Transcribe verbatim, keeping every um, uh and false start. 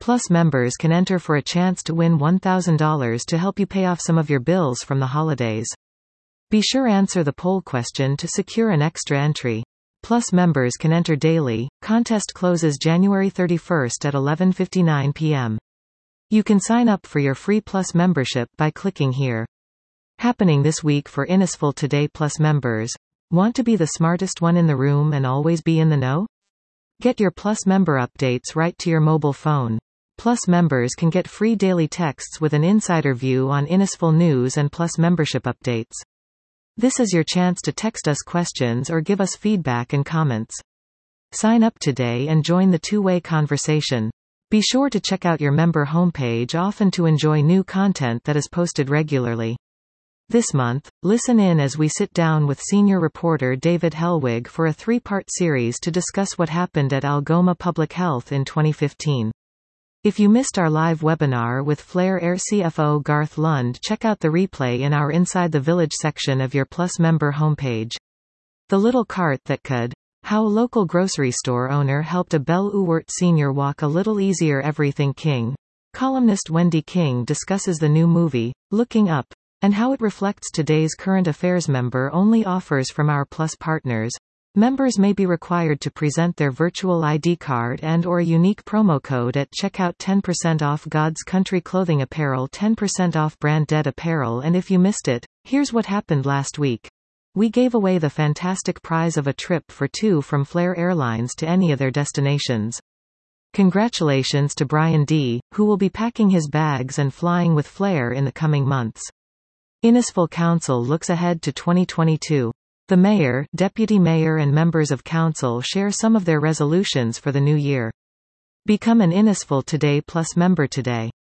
Plus members can enter for a chance to win one thousand dollars to help you pay off some of your bills from the holidays. Be sure answer the poll question to secure an extra entry. Plus members can enter daily. Contest closes January thirty-first at eleven fifty-nine p m You can sign up for your free Plus membership by clicking here. Happening this week for Innisful Today Plus members. Want to be the smartest one in the room and always be in the know? Get your Plus member updates right to your mobile phone. Plus members can get free daily texts with an insider view on Innisful news and Plus membership updates. This is your chance to text us questions or give us feedback and comments. Sign up today and join the two-way conversation. Be sure to check out your member homepage often to enjoy new content that is posted regularly. This month, listen in as we sit down with senior reporter David Helwig for a three-part series to discuss what happened at Algoma Public Health in twenty fifteen. If you missed our live webinar with Flare Air C F O Garth Lund, check out the replay in our Inside the Village section of your Plus member homepage. The Little Cart That Could. How a local grocery store owner helped a Belle Ewert senior walk a little easier. Everything King. Columnist Wendy King discusses the new movie, Looking Up, and how it reflects today's current affairs. Member-only offers from our Plus partners. Members may be required to present their virtual I D card and or a unique promo code at checkout. ten percent off God's Country Clothing Apparel, ten percent off Brand Dead Apparel. And if you missed it, here's what happened last week. We gave away the fantastic prize of a trip for two from Flare Airlines to any of their destinations. Congratulations to Brian D., who will be packing his bags and flying with Flare in the coming months. Innisful Council looks ahead to twenty twenty-two. The mayor, deputy mayor and members of council share some of their resolutions for the new year. Become an Innisful Today Plus member today.